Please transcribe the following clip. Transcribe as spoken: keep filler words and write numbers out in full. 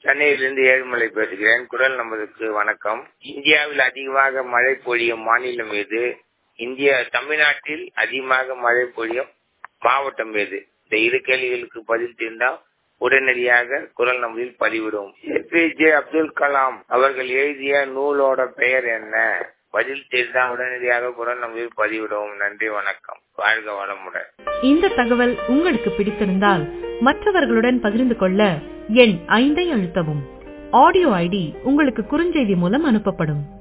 சென்னையிலிருந்து ஏழுமலை பேசுகிறேன். குரல் நமதுக்கு வணக்கம். இந்தியாவில் அதிகமாக மழை பொழியும் மாநிலம் எது? இந்தியா தமிழ்நாட்டில் அதிகமாக மழை பொழியும் மாவட்டம் எது? இந்த இரு கேள்விகளுக்கு பதில் தெரிந்தால் உடனடியாக குரல் நமதில் பதிவிடும். A P J Abdul Kalam அவர்கள் எழுதிய நூலோட பெயர் என்ன? பதில் தெரிந்தால் உடனடியாக குரல் நமதில் பதிவிடும். நன்றி, வணக்கம். வாழ்க வளமுடன். இந்த தகவல் உங்களுக்கு பிடித்திருந்தால் மற்றவர்களுடன் பகிர்ந்து கொள்ள எண் ஐந்தை அழுத்தவும். ஆடியோ ஐடி உங்களுக்கு குறுஞ்செய்தி மூலம் அனுப்பப்படும்.